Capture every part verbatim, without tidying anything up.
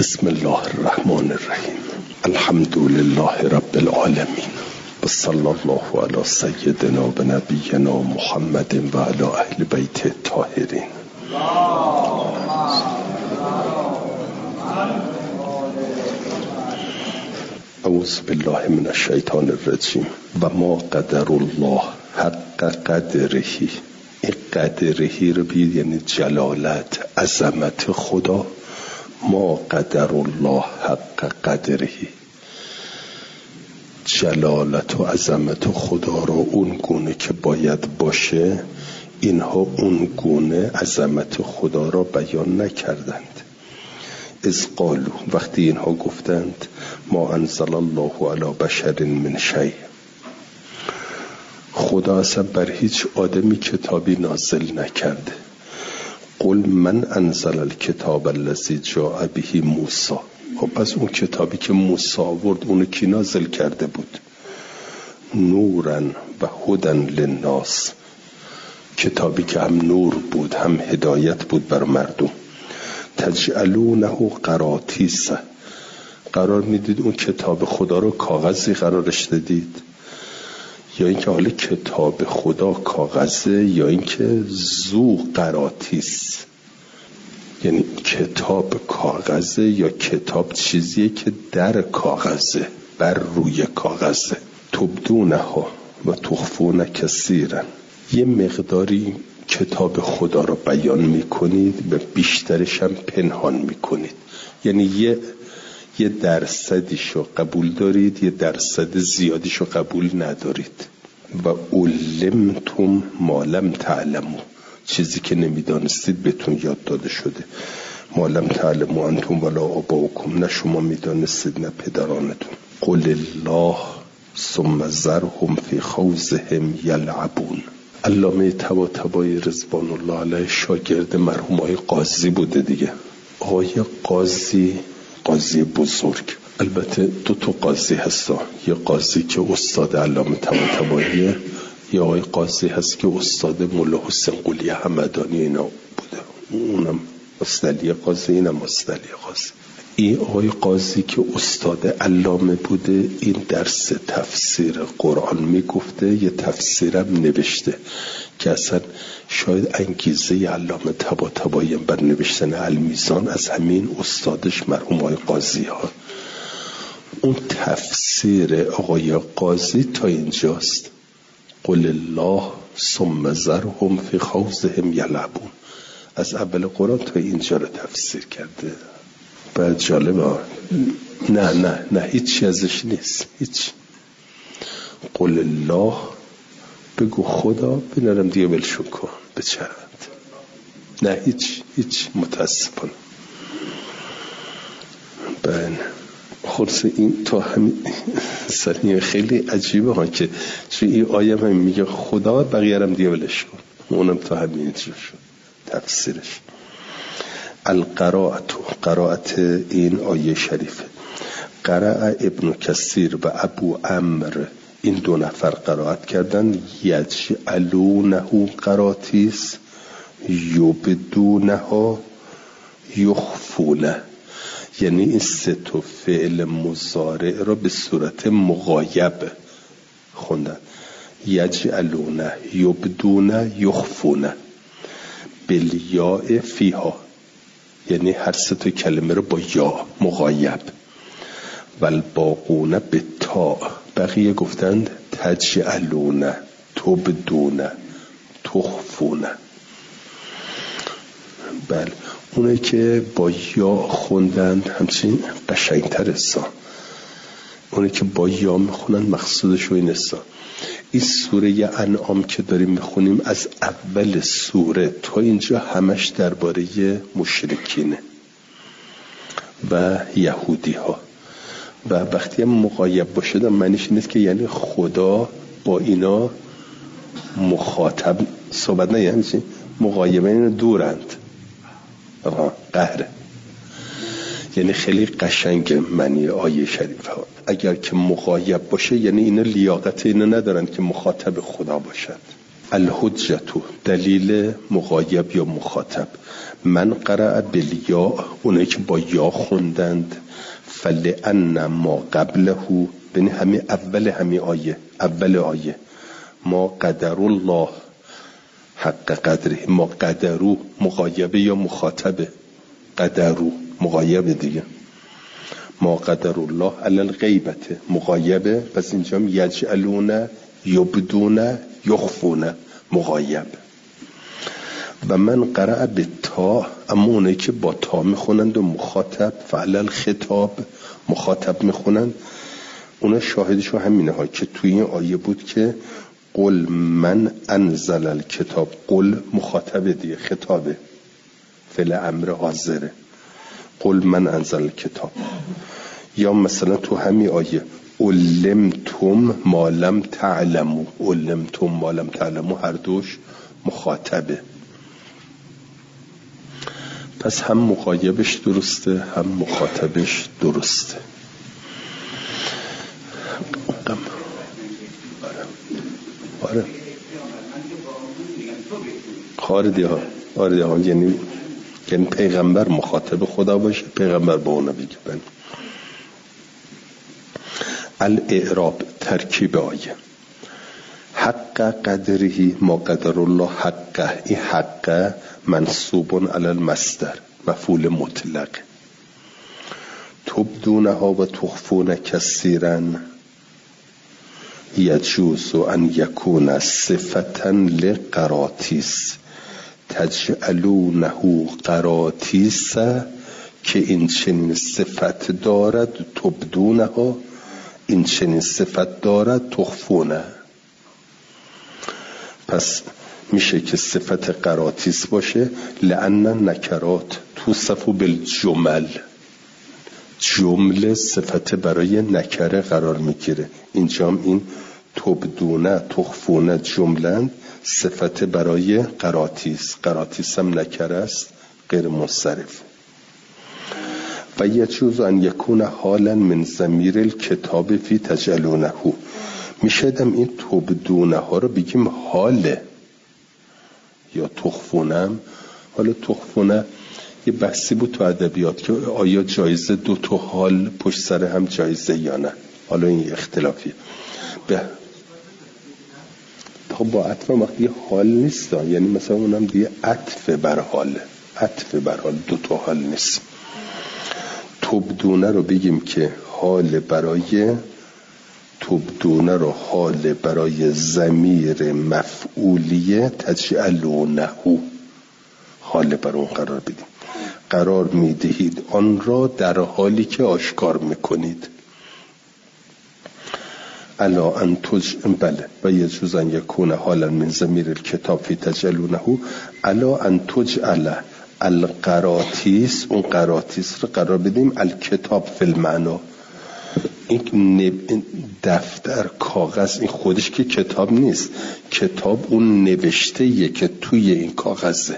بسم الله الرحمن الرحیم. الحمد لله رب العالمین و صلی الله علی سیدنا و نبینا محمد و علی اهل بیت الطاهرین. اعوذ بالله من الشیطان الرجیم. و ما قدر الله حق قدره. این قدرهی رو بید یعنی جلالت عظمت خدا. ما قدر الله حق قدره، جلالت و عظمت خدا رو اون گونه که باید باشه اینها اون گونه عظمت خدا را بیان نکردند. از قالو، وقتی اینها گفتند ما انزل الله علی بشر من شیء، خدا اصلا بر هیچ آدمی کتابی نازل نکرده. قل من انزل الکتاب الذی جاء به موسی. خب پس اون کتابی که موسی آورد اونو کی نازل کرده بود؟ نورا و هدی للناس، کتابی که هم نور بود هم هدایت بود بر مردم. تجعلونه قراطیس، قرار میدید اون کتاب خدا رو کاغذی قرارش دادید، یا اینکه حالا کتاب خدا کاغذه یا اینکه زو قراطیس، یعنی کتاب کاغذه یا کتاب چیزیه که در کاغذه بر روی کاغذه. تبدونها و تخفون کثیرا، یه مقداری کتاب خدا رو بیان میکنید و بیشترش هم پنهان میکنید، یعنی یه یه درصدیشو قبول دارید یه درصد زیادیشو قبول ندارید. و علمتم ما لم تعلموا، چیزی که نمیدانستید بهتون یاد داده شده. ما لم تعلموا انتم ولا آباؤکم، نه شما میدانستید نه پدرانتون. قل الله ثم ذرهم فی خوضهم یلعبون. علامه طباطبایی رضوان الله علیه شاگرد مرحوم آقای قاضی بوده دیگه. آقای قاضی قاضی بزرگ، البته دو تا قاضی هستا، یه قاضی که استاد علامه طباطباییه، یه آقای قاضی هست که استاد مولا حسین قلی همدانی اینا بوده، اونم مستلی قاضی اینم مستلی قاضی. این آقای قاضی که استاد علامه بوده این درس تفسیر قرآن میگفته، یه تفسیرم نوشته که اصلا شاید انگیزه علامه طباطبایی بر نوشتن المیزان از همین استادش مرحوم آقای قاضی ها. اون تفسیر آقای قاضی تا اینجاست. قل الله ثم ذرهم فی خوضهم یلعبون، از اول قرآن تا اینجا رو تفسیر کرده. بعد جالبه، نه نه نه هیچی ازش نیست، هیچ. قل الله، بگو خدا، بنرم دیگه بلشون کن بچرد، نه هیچ هیچ متاسفانه. بله خلاص این تا همین سریع خیلی عجیبه ها که چون این آیه هم میگه خدا، بقیه هم دیگه بلش کن، اونم تا همین اینجور شد تفسیرش. القراءت، قراءت این آیه شریفه. قرأ ابن کثیر و ابو عمرو، این دو نفر قرائت کردن. یجعلونه قراطیس یبدونها یخفونه، یعنی این سه تا فعل مضارع را به صورت مغایب خوندن. یجعلونه یبدونه یخفونه بالیاء فیها، یعنی هر سه تا کلمه رو با یا مغایب. والباقون به تا، بقیه گفتند تجعلونه تبدونه تخفونه. بله اونه که با یا خوندند همچین قشنگتر است. اونه که با یا میخونند مقصودش این است. این سوره انعام که داریم میخونیم از اول سوره تا اینجا همش درباره مشرکینه و یهودی ها، و وقتی هم مغایب باشه معنیش نیست که یعنی خدا با اینا مخاطب صحبت نه، یعنی چی؟ مغایبه اینا دورند، قهره. یعنی خیلی قشنگ معنی آیه شریفه ها. اگر که مغایب باشه یعنی اینا لیاقت اینا ندارن که مخاطب خدا باشند. الحجتو دلیل مغایب یا مخاطب. من قرأ بالیاء اونایی که با یا خوندند، فلأن ما قبله، ببین همین اول همین آیه، اول آیه ما قدر الله حق قدره، ما قدرو مغایبه یا مخاطبه، قدرو مغایبه دیگه، ما قدر الله علی الغیبته مغایبه، پس اینجا یجعلون یبدون یخفون مغایب. و من قرأ به تا، اما اونایی که با تا میخونند و مخاطب فعل الخطاب مخاطب میخونند، اونا شاهدشو همینه ها که توی این آیه بود که قل من انزل الکتاب، قل مخاطبه دیگه، خطابه، فعل امر حاضره، قل من انزل الکتاب. یا مثلا تو همین آیه علمتم ما لم تعلموا، علمتم ما لم تعلموا هر دوش مخاطبه. پس هم مغایبش درسته هم مخاطبش درسته. آره خاردی ها آره ها یعنی یعنی پیغمبر مخاطب خدا باشه، پیغمبر با اونا بگه. بله. الاعراب ترکیب آیه حق قدره ما قدر الله حقه، این حقه منصوب علی المصدر مفعول مطلق. تبدونها و تخفون کثیرا یجوز ان یکون صفتا لقراتیس تجعلونه قراتیس، که این چنین صفت دارد، تبدونها این چنین صفت دارد، تخفونه. پس میشه که صفت قراتیس باشه، لأن نکرات توصف بالجمل، جمله صفت برای نکره قرار میگیره. اینجام این تبدونه تخفونه جملند، صفت برای قراتیس، قراتیس هم نکره است غیر منصرف. و یجوز ان یکون حالا من ضمیر الکتاب فی تجعلونه، میشه دم این تبدونه ها رو بگیم حاله یا تخفونم. حالا تخفونه یه بحثی بود تو ادبیات که آیا جایزه دو تا حال پشت سر هم جایزه یا نه، حالا این اختلافیه. به با عطف وقتی حال نیست، یعنی مثلا اونم دیگه عطف بر حاله، عطف بر حال، دو تا حال نیست. تبدونه رو بگیم که حال برای تبدونه رو حال برای ضمیر مفعولیه تجعلونه، حال بر اون قرار بدیم، قرار میدهید آن را در حالی که آشکار میکنید. الا ان تج بله و یجوز ان یکون حالا من ضمیر الکتاب فی تجعلونه، الا ان تجعل القراتیس، اون قراتیس رو قرار بدیم الکتاب فی المعنا، این دفتر کاغذ این خودش که کتاب نیست، کتاب اون نوشته یه که توی این کاغذه،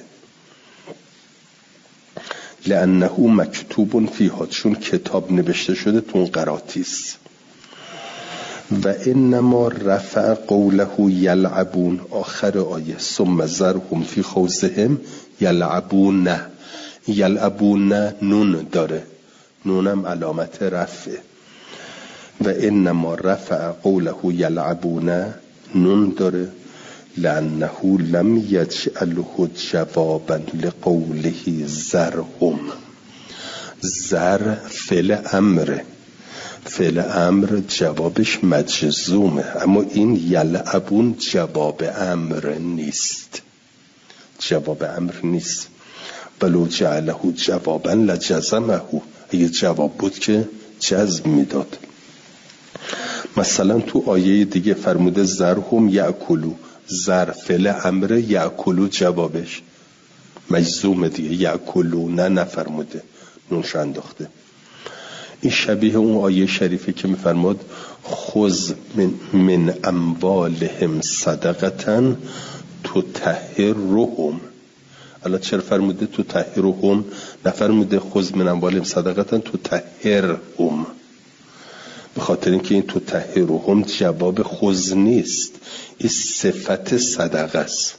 لانه مکتوب فیها، چون کتاب نوشته شده تو اون قراتیس. و انما رفع قوله یلعبون، آخر آیه ثم ذرهم فی خوضهم یلعبون، یلعبون نون داره، نونم علامت رفعه. و انما رفع قوله یلعبون نون داره لانه لم یجعله جوابا لقوله ذرهم، ذر فعل امره، فعل امر جوابش مجزومه، اما این یلعبون جواب امر نیست، جواب امر نیست. ولو جعله جوابا لجزمه، اگه جواب بود که جزم میداد. مثلا تو آیه دیگه فرموده ذرهم یأکلوا، ذر فعل امر، یأکلوا جوابش مجزومه دیگه، یأکلون نه نفرموده، نونش انداخته. این شبیه اون آیه شریفه که میفرماد خذ من, من اموالهم صدقة تطهرهم، الان چرا فرموده تطهرهم، نفرموده خذ من اموالهم صدقة تطهرهم. به خاطر اینکه این تطهرهم جواب خذ نیست، این صفت صدقه است.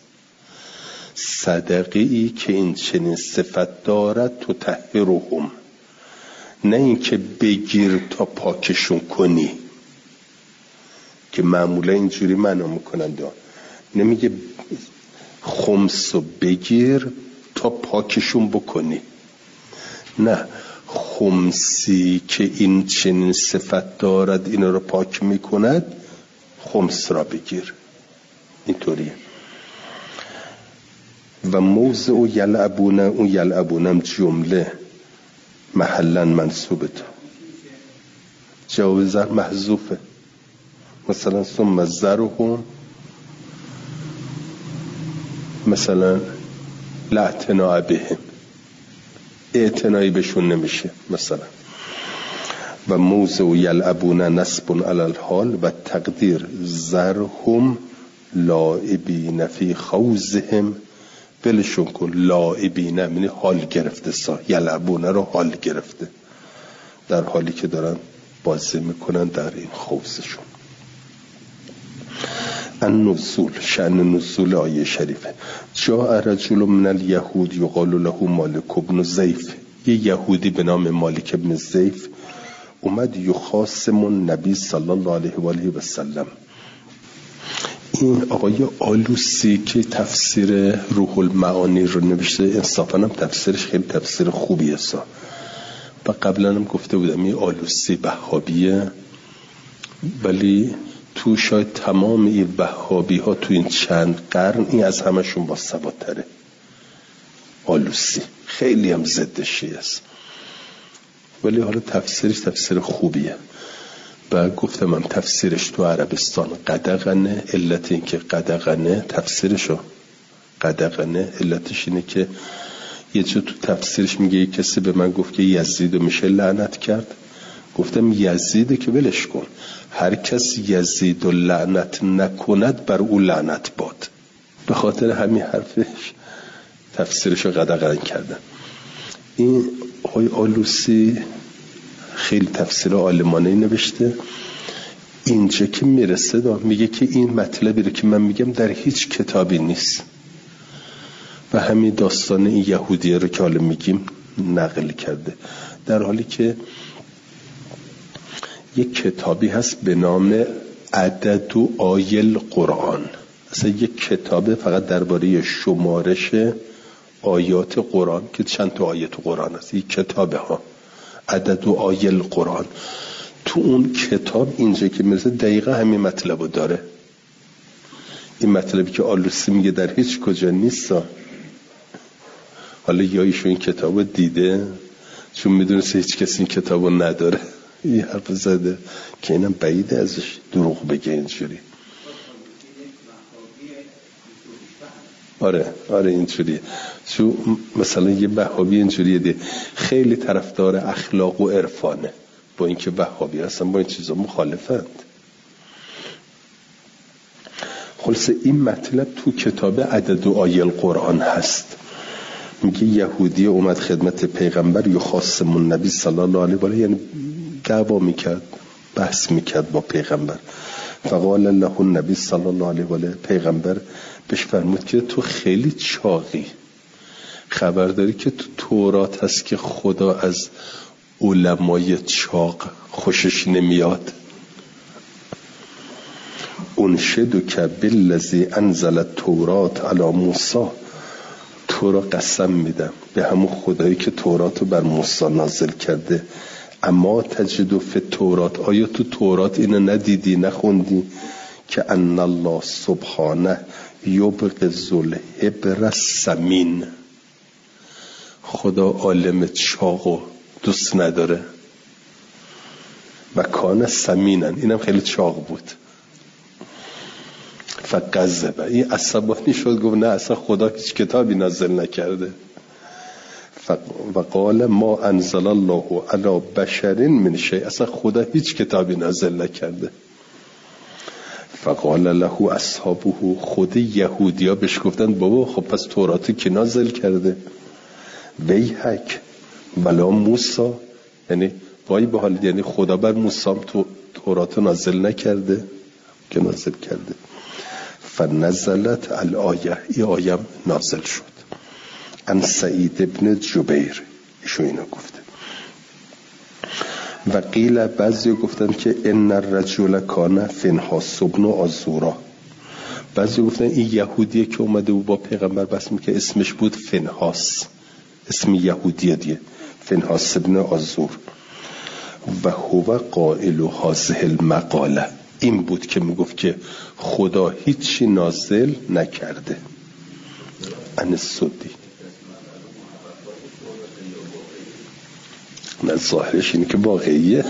صدقه ای که این چنین صفت دارد تطهرهم، نه این که بگیر تا پاکشون کنی که معمولا اینجوری معنا میکنن. نمیگه خمس و بگیر تا پاکشون بکنی، نه، خمسی که این چنین صفت دارد این رو پاک میکند خمس را بگیر. اینطوریه. و موضع و یلعبونه، اون یلعبونم جمله محلا منصوبه، جواب ظرف محذوفه. مثلا ثم ذرهم، مثلا لا اعتناء بهم، اعتنایی بهشون نمیشه مثلا. و موضع و یلعبونه نصب علی الحال و تقدیر ذرهم لاعبین فی خوضهم، بلشون کن. لاعبین یعنی حال گرفته، سا یلعبونه رو حال گرفته، در حالی که دارن بازی میکنن در این خوضشون. النزول، شأن نزول آیه شریفه. جاء رجل من الیهود یقال له مالک بن زیف، یه یهودی به نام مالک بن زیف اومد یخاصم النبی صلی الله علیه و آله و سلم. این آقای آلوسی که تفسیر روح المعانی رو نوشته، انصافا هم تفسیرش خیلی تفسیر خوبیه سا. و قبلا هم گفته بودم این آلوسی وهابیه، ولی تو شاید تمام این وهابی ها تو این چند قرن این از همشون با ثبات‌تره. آلوسی خیلی هم ضد شیعه است، ولی حالا تفسیرش تفسیر خوبیه. و گفتم هم تفسیرش تو عربستان قدغنه. علت این که قدغنه تفسیرشو قدغنه علتش اینه که یه جا تو تفسیرش میگه یک کسی به من گفت که یزیدو میشه لعنت کرد. گفتم یزیده که ولش کن، هر کس یزیدو لعنت نکند بر او لعنت باد. به خاطر همین حرفش تفسیرشو قدغن کردن. این آقای آلوسی خیلی تفسیر عالمانه نوشته. اینجا که میرسه دا میگه که این مطلبی رو که من میگم در هیچ کتابی نیست و همین داستان این یهودیه رو که حالا میگیم نقل کرده، در حالی که یک کتابی هست به نام عدد و آیل قرآن. اصلا یک کتابه فقط درباره شمارش آیات قرآن که چند تا آیات قرآن هست. یک کتابه ها عدد و آیل قرآن. تو اون کتاب اینجا که میرسه دقیقا همین مطلبو داره. این مطلبی که آلوسی میگه در هیچ کجا نیست. حالا یا ایشون این کتابو دیده چون میدونسته هیچ کسی این کتابو نداره این حرف زده که اینم بعیده ازش دروغ بگه اینجوری. آره آره اینجوریه. چون مثلا یه وهابی اینجوریه دی خیلی طرفدار اخلاق و عرفانه، با اینکه وهابی هستن با این چیزا مخالفند. خلاصه این مطلب تو کتاب عدد و آیل قرآن هست. میگه یهودی اومد خدمت پیغمبر یخاصم النبی صلی الله علیه و آله، یعنی دعوا میکرد، بحث میکرد با پیغمبر. فقال له النبی صلی الله علیه و آله، پیغمبر بهش فرمود که تو خیلی چاقی، خبر داری که تو تورات هست که خدا از علمای چاق خوشش نمیاد؟ انشدو که بالذی انزل التورات علی موسی، تو را قسم میدم به همون خدایی که تورات رو بر موسی نازل کرده. اما تجدو فی تورات، آیا تو تورات اینو ندیدی نخوندی که ان الله سبحانه یبغض الحبر السمین، خدا عالم چاقو دوست نداره. و کان سمینن، اینم خیلی چاق بود. فقذبه، این عصبانی شد، گفت نه اصلا خدا هیچ کتابی نازل نکرده. و قال ما انزل الله علی بشر من شیء، اصلا خدا هیچ کتابی نازل نکرده. فقال له اصحابه، خود یهودیا بهش گفتن بابا خب پس تورات کی نازل کرده؟ ویحک بلا موسی، یعنی وای به حال، یعنی خدا بر موسی تو تورات نازل نکرده که نازل کرده. فنزلت الآیه، این آیه نازل شد. ان سعید ابن جبیر ایشو اینو گفته. و قیل، بعضی گفتن که ان الرجل کان فنحاس ابن آزورا، بعضی گفتن این یهودیه که اومده بود با پیغمبر بس می که اسمش بود فنحاس، اسم یهودیه دیگه، فنحاس ابن آزور. و هو قائل هذه المقاله، این بود که میگفت که خدا هیچی نازل نکرده. ان السدی، نه ظاهرش اینه که واقعیه.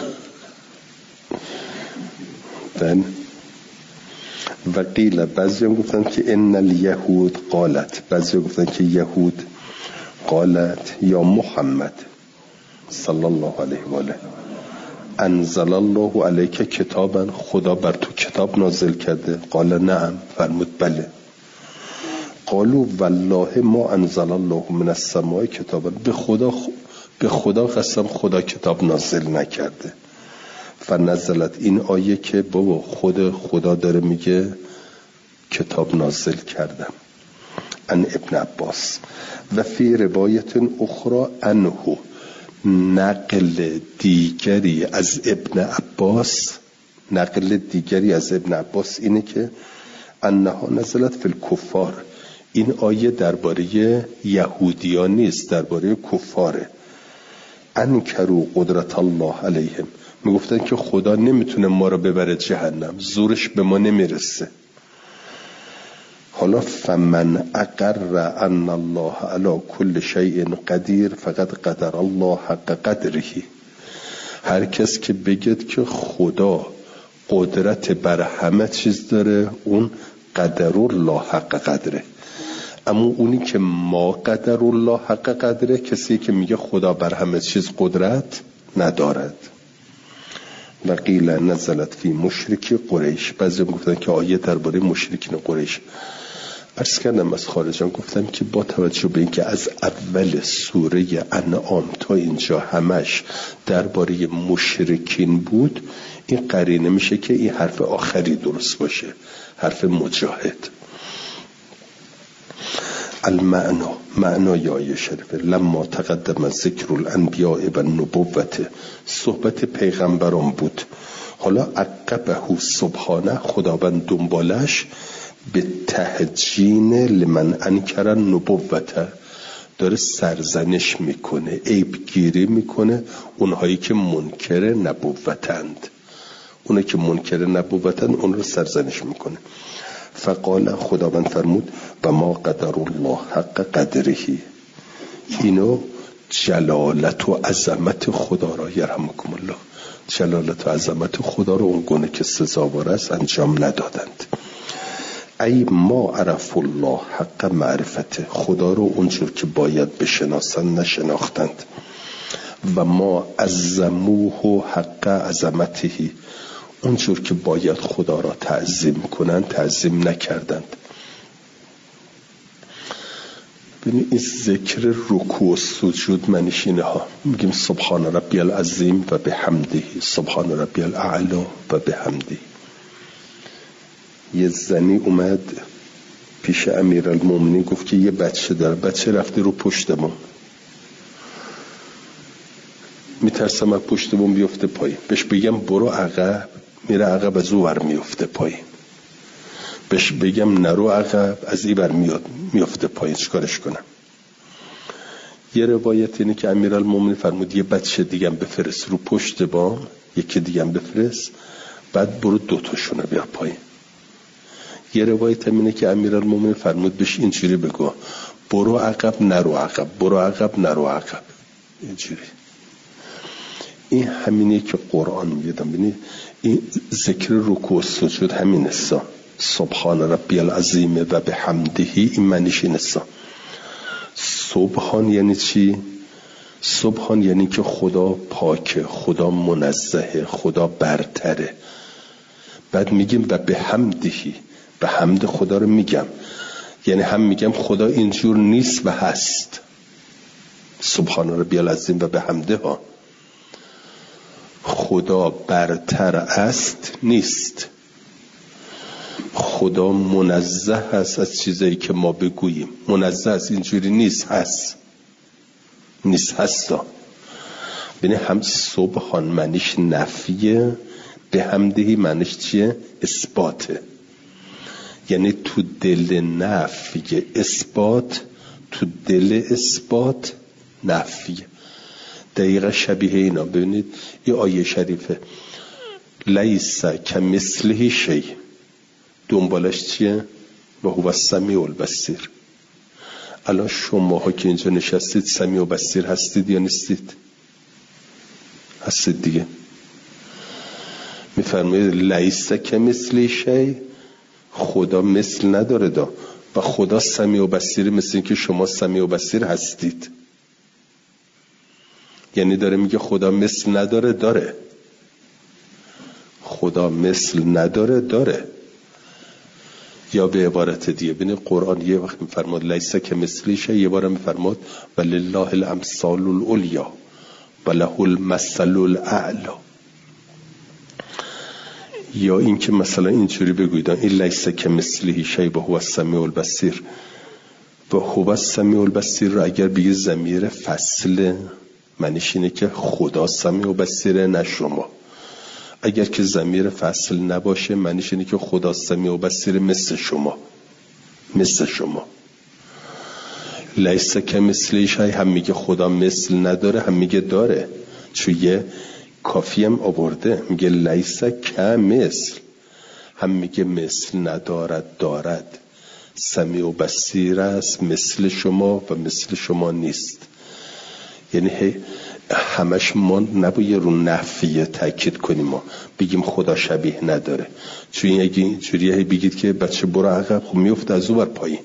دن و قیل، بعضی هم گفتن که ان الیهود قالت، بعضی هم گفتن که یهود قالت یا محمد صلی الله علیه و آله انزل الله علیک کتابا، خدا بر تو کتاب نازل کرده؟ قال نعم، فرمود بله. قالوا والله ما انزل الله من السماء کتابا، به خدا به خدا قسم خدا کتاب نازل نکرده. فنزلت، این آیه که بابا خود خدا داره میگه کتاب نازل کردم. ان ابن عباس. و فی روایت اخرى انه، نقل دیگری از ابن عباس، نقل دیگری از ابن عباس اینه که انها نزلت فی الکفار، این آیه درباره یهودیان نیست، درباره کفاره. انکروا قدرت الله علیهم، میگفتن که خدا نمیتونه ما رو ببره جهنم، زورش به ما نمیرسه. حالا فمن اقر ان الله علی کل شیء قدیر فقد قدر الله حق قدره، هر کس که بگید که خدا قدرت بر همه چیز داره، اون قدر الله حق قدره. اما اونی که ما قدر الله حق قدره، کسی که میگه خدا بر همه چیز قدرت ندارد. و قیل نزلت فی مشرکی قریش، بعضی گفتن که آیه درباره مشرکین قریش. عرض کردم از خارجان گفتم که با توجه به اینکه از اول سوره انعام تا اینجا همش درباره مشرکین بود، این قرینه میشه که این حرف آخری درست باشه، حرف مجاهد. المعنا، معنای آیه شریفه، لما تقدم ذکر الانبیاء و نبوت، صحبت پیغمبران بود. حالا عقبه سبحانه، خداوند دنبالش به تهجین لمن انکر نبوته، داره سرزنش میکنه، عیبگیری میکنه اونهایی که منکر نبوتند، اونهایی که منکر نبوتند اون رو سرزنش میکنه. فقال، خداوند فرمود و ما قدر الله حق قدره، اینو جلالت و عظمت خدا را، یرحمکم الله، جلالت و عظمت خدا رو اون گونه که سزاوار است انجام ندادند. ای ما عرف الله حق معرفته، خدا رو اونجور که باید بشناسند نشناختند. و ما عظموه حق عظمته، اونجور که باید خدا را تعظیم کنند تعظیم نکردند. ببینید این ذکر رکوع و سجود منش اینه ها، میگیم سبحان ربی العظیم و بحمده، سبحان ربی الاعلی و بحمده. یه زنی اومد پیش امیرالمومنین گفت که یه بچه داره، بچه رفته رو پشت بوم، میترسم از پشت بوم بیفته پایین. بهش بگم برو عقب، میره عقب، از او ور میفته پایین. بهش بگم نرو عقب، از این ور میاد میفته پایین، چیکارش کنم؟ یه روایت اینه که امیرالمومنین فرمود یه بچه دیگه بفرست رو پشت بام، یکی دیگه بفرست، بعد برو دوتاشون رو بیار پایین. یه روایت اینه که امیرالمومنین فرمود بهش اینجوری بگو برو عقب نرو عقب، برو عقب نرو عقب، اینجوری. این همینه که قرآن میگه. ببینید این ذکر رکوع و سجود همین است، سبحان ربی العظیم و بحمده، این معنیش این است. سبحان یعنی چی؟ سبحان یعنی که خدا پاکه، خدا منزهه، خدا برتره. بعد میگیم و بحمده، به حمد خدا رو میگم، یعنی هم میگم خدا اینجور نیست و هست. سبحان ربی العظیم و بحمده ها. خدا برتر است نیست. خدا منزه است از چیزایی که ما بگوییم. منزه است، اینجوری نیست، هست نیست هستا. ببین هم سبحان معنیش نفیه، به همدهی معنیش چیه؟ اثباته. یعنی تو دل نفی اثبات، تو دل اثبات نفی. دقیقا شبیه اینا. ببینید یه آیه شریفه لیس کمثله شیء، دنبالش چیه؟ و هو السمیع البصیر. الان شماها که اینجا نشستید سمیع و بصیر هستید یا نیستید؟ هستید دیگه. میفرمایید لیس کمثله شیء، خدا مثل نداره دا، و خدا سمیع و بصیر، مثل این که شما سمیع و بصیر هستید. یعنی داره میگه خدا مثل نداره، داره. خدا مثل نداره، داره. یا به عبارت دیگه ببینید قرآن یه وقت میفرماد لیس کمثله شیء، یه بار میفرماد ولله الامثال العلیا وله المثل الاعلی. یا این که مثلا اینجوری بگوید این لیس کمثله شیء و هو السمیع البصیر، و هو السمیع البصیر رو اگر بگی ضمیر فصل، معنیش اینه که خدا سمیع و بصیره نه شما. اگر که ضمیر فصل نباشه معنیش اینه که خدا سمیع و بصیر مثل شما، مثل شما. لیس کمثله شیء هم میگه خدا مثل نداره، هم میگه داره. چون یه کافی هم آورده میگه لیس کمثل، هم میگه مثل ندارد، دارد. سمیع و بصیر است مثل شما و مثل شما نیست. یعنی همش ما نباید رو نفی تاکید کنیم، ما بگیم خدا شبیه نداره. چون اگه اینجوریه بگید که بچه برو عقب، خب میفته از اون ور پایین.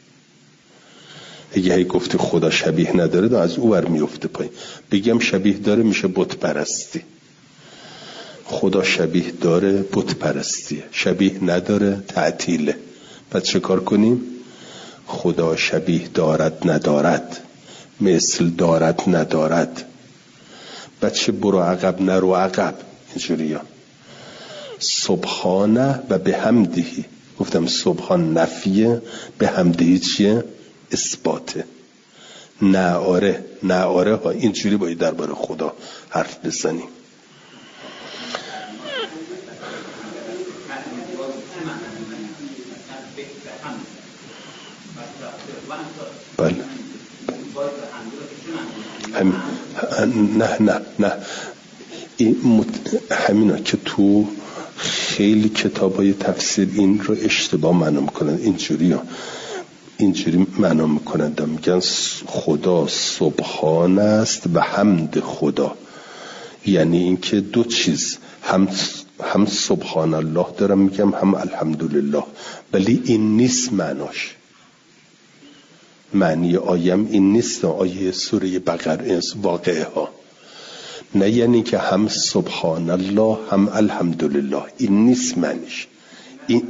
اگه هی گفتی خدا شبیه نداره دا از اون ور میفته پایین. بگیم شبیه داره میشه بت پرستی. خدا شبیه داره بت پرستیه، شبیه نداره تعطیله. پس چه کار کنیم؟ خدا شبیه دارد ندارد، مثل دارد ندارد. بچه برو عقب نرو عقب. اینجوری ها سبحانه و به همدهی. گفتم سبحان نفیه، به همدهی چیه؟ اثباته. نه آره، نه آره ها. اینجوری باید درباره خدا حرف بزنیم. بله. هم... نه نه نه این مت... همینا که تو خیلی کتابای تفسیر این رو اشتباه معنا میکنن. اینجوری ها اینجوری معنا میکنن، میگن خدا سبحان است و حمد خدا. یعنی اینکه دو چیز، هم هم سبحان الله دارم میگم، هم الحمدلله. ولی این نیست معناش. معنی آیم این نیست. آیه سوره بقره واقعه ها نه، یعنی که هم سبحان الله هم الحمدلله، این نیست معنیش. این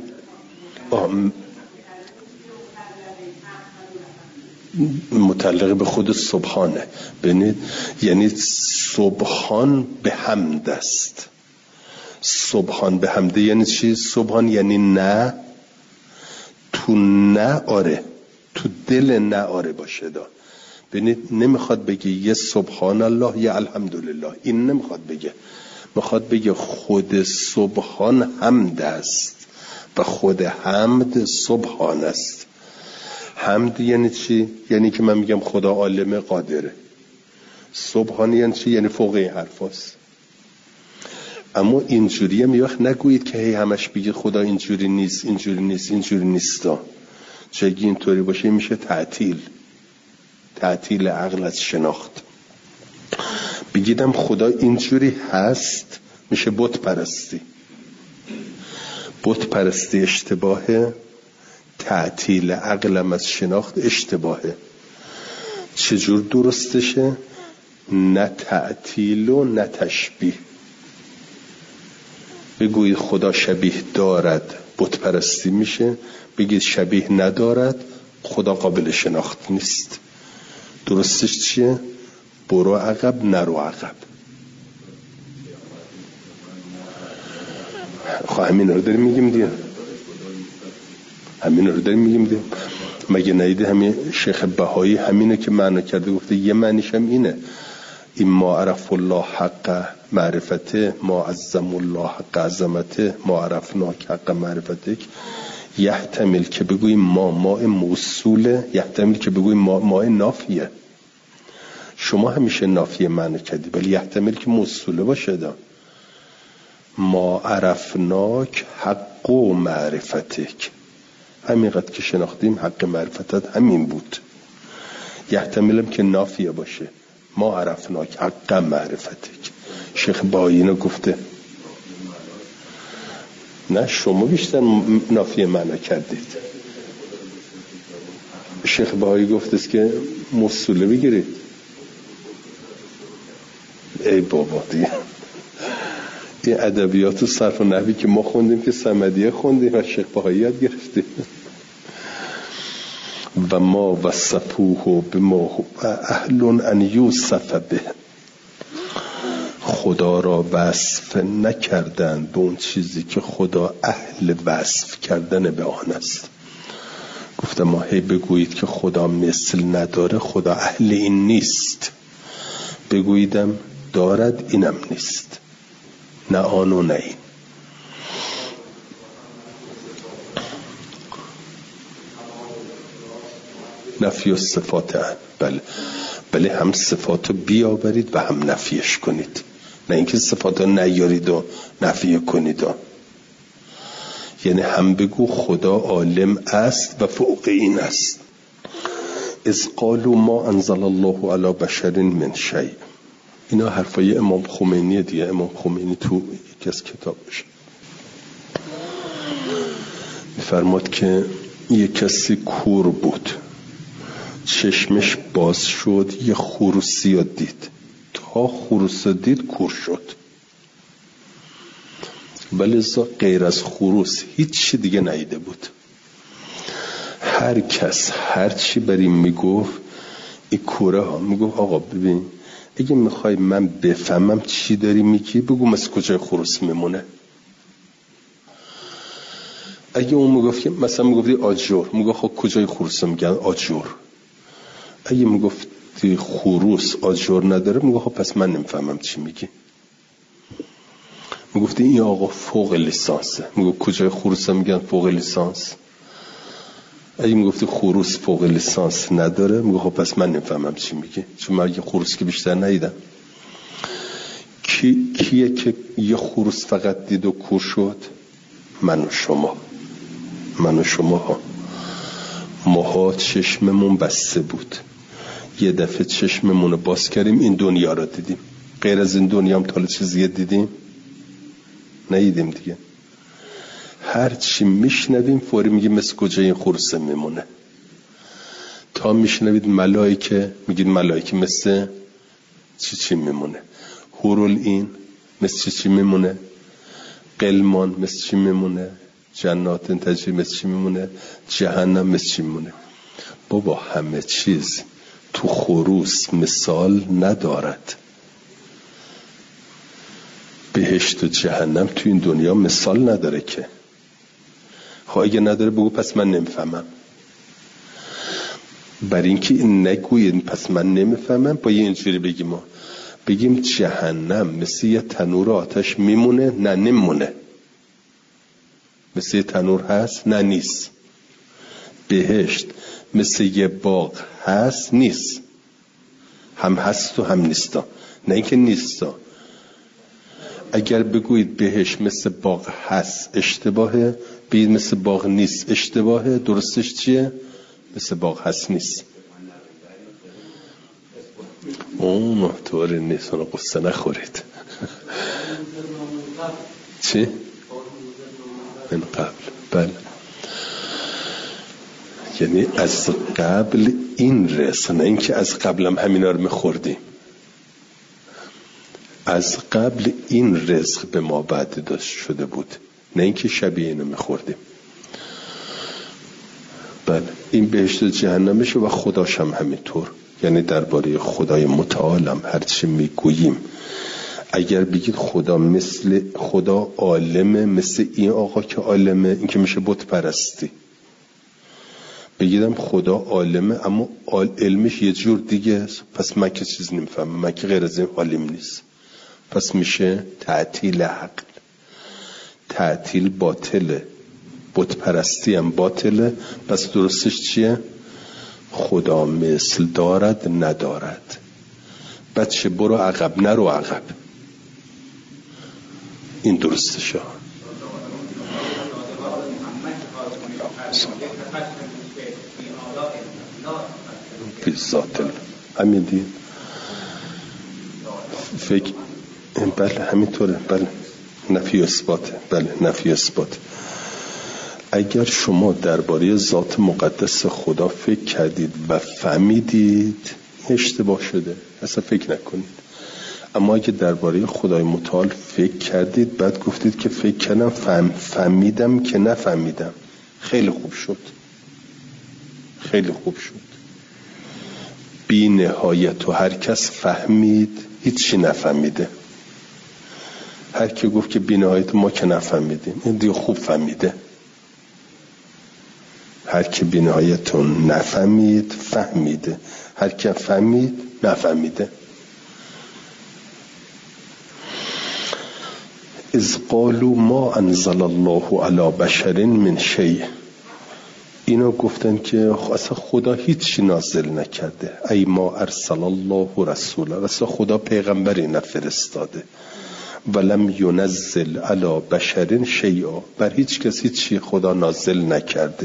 متعلق به خود سبحانه. ببینید یعنی سبحان به حمد است. سبحان به حمده یعنی چی؟ سبحان یعنی نه، تو نه آره، تو دل نه آره باشه دا. ببینید نمیخواد بگه یه سبحان الله یه الحمدلله، این نمیخواد بگه. میخواد بگه خود سبحان حمد است و خود حمد سبحان است. حمد یعنی چی؟ یعنی که من میگم خدا عالم قادره. سبحان یعنی چی؟ یعنی فوق این حرف هست. اما اینجوری هم یه وقت نگویید که هی همش بگید خدا اینجوری نیست، اینجوری نیست، اینجوری نیستا. چه اگه اینطوری باشه میشه تعطیل، تعطیل عقل از شناخت. بگیدم خدا اینجوری هست میشه بت پرستی. بت پرستی اشتباهه، تعطیل عقلم از شناخت اشتباهه. چجور درستشه؟ نه تعطیل و نه تشبیه. بگویید خدا شبیه دارد بت پرستی میشه، بگید شبیه ندارد خدا قابل شناخت نیست. درستش چیه؟ برو عقب نرو عقب. خب همین رو داریم میگیم دیگه، همین رو داریم میگیم دیگه. مگه نیده همین شیخ بهایی همینه که معنا کرده، گفته یه معنیش هم اینه، این ما عرف الله حق معرفته، ما عظم الله حق عظمته، ما عرفناک حق معرفتک. یحتمل که بگویم ما ما موصوله، یحتمل که بگویم ما ما نافیه. شما همیشه نافیه معنی کردی، ولی یحتمل که موصوله باشه. دا ما عرفناک حق و معرفتک، همینقدر که شناختیم حق معرفتت همین بود. یحتملم که نافیه باشه، ما عرفناک حق معرفتک. شیخ بهایی اینو گفته. نه شما بیشتر نافیه معنا کردید. شیخ بهایی گفته است که موصوله بگیرید. ای بابا دیگه این ادبیات و صرف و نحوی که ما خوندیم که صمدیه خوندیم و شیخ بهایی یاد گرفتیم. و ما وصفوه بما اهل ان یوصف به، خدا را وصف نکردند به اون چیزی که خدا اهل وصف کردن به آن است. گفتم ما هی بگویید که خدا مثل نداره، خدا اهل این نیست. بگوییدم دارد، اینم نیست، نه آن و نه این. نفی و صفات هم. بله بله، هم صفات رو بیاورید و هم نفیش کنید، نه اینکه صفات رو نیارید و نفی کنید. یعنی هم بگو خدا عالم است و فوق این است. اذ قالوا ما انزل الله علی بشر من شیء. اینا حرفای امام خمینی دیگه. امام خمینی تو یکی از کتابش میفرماد که یک کسی کور بود، چشمش باز شد، یه خروسی رو دید، تا خروس دید کور شد. ولی غیر از خروس هیچ دیگه ندیده بود. هر کس هر چی بریم میگفت، این کوره ها میگفت آقا ببین اگه میخوای من بفهمم چی داری میگی بگو مثل کجای خروس میمونه. اگه اون میگفت مثلا میگفتی آجور، میگفت خب کجای خروس میگن آجور. اگه میگفتی خروس آجور نداره، میگفت خب پس من نمیفهمم چی میگی. میگفتی این آقا فوق لیسانسه، میگفت کجای خروس میگن فوق لیسانس. اگه میگفتی خروس فوق لیسانس نداره، میگفت خب پس من نمیفهمم چی میگی، چون من یه خروس که بیشتر ندیدم. کی کیه که یه خروس فقط دید و کور شد؟ من و شما. من و شما ها ماها چشممون بسته بود، یه دفعه چشممون رو باز کردیم، این دنیا رو دیدیم. غیر از این دنیا هم تا چیزی دیدیم؟ ندیدیم دیگه. هر چی میشنویم فوری میگیم مثل کجای این خروسه میمونه. تا میشنوید ملائکه، میگید ملائکه مثل چی چی میمونه. حورل این مثل چی چی میمونه. قلمان مثل چی میمونه. جنات تجری مثل چی میمونه. جهنم مثل چی میمونه. بابا همه چیز تو خروس مثال ندارد. بهشت و جهنم تو این دنیا مثال نداره که. خب اگه نداره بگو پس من نمیفهمم. برای اینکه این نگوید پس من نمیفهمم، با یه اینجوری بگیم ما بگیم جهنم مثل یه تنور آتش میمونه، نه نمیمونه. مثل یه تنور هست، نه نیست. بهشت مثل یه باغ هست، نیست. هم هست و هم نیستا، نه اینکه نیستا. اگر بگویید بهشت مثل باغ هست اشتباهه، بگید مثل باغ نیست اشتباهه. درستش چیه؟ مثل باغ هست نیست. اون طوری نیست، اونو قصه نخورید. چی؟ من قبل. بله، یعنی از قبل این رسه، نه اینکه از قبلم همینا رو میخوردیم. از قبل این رزق به ما بعد داشت شده بود، نه اینکه شبیه اینو میخوردیم. بله، این بهشت و جهنمشه و خداش هم همینطور. یعنی درباره خدای متعالم هرچی میگوییم اگر بگید خدا مثل خدا عالمه، مثل این آقا که عالمه، این که میشه بت پرستی. بگیدم خدا عالمه اما علمش یه جور دیگه است، پس من که چیز نمیفهمم، من که غیر از این عالم نیست، پس میشه تعطیل عقل. تعطیل باطله، بت پرستی هم باطله. پس درستش چیه؟ خدا مثل دارد ندارد. بچه برو عقب، نرو عقب، این درستشه. بیزاتل همین دید فکر بله همینطوره. بله نفی اثباته. بله نفی اثبات. اگر شما درباره ذات مقدس خدا فکر کردید و فهمیدید اشتباه شده، اصلا فکر نکنید. اما اگه درباره خدای متعال فکر کردید بعد گفتید که فکر کردم فهم فهمیدم که نفهمیدم، خیلی خوب شد، خیلی خوب شد. بی نهایت و هر کس فهمید هیچی نفهمیده. هر کی گفت که بی نهایت ما که نفهمیدیم، این دیگه خوب فهمیده. هر کی بی نهایت نفهمید فهمیده، هر کی فهمید نفهمیده. اذ قالوا ما انزل الله علی بشر من شیء، اینا گفتن که اصلا خدا هیچی نازل نکرده. ای ما ارسل الله رسولا، اصلا خدا پیغمبری نفرستاده. ولم ینزل علی بشر شیئا، بر هیچ کسی چی خدا نازل نکرده.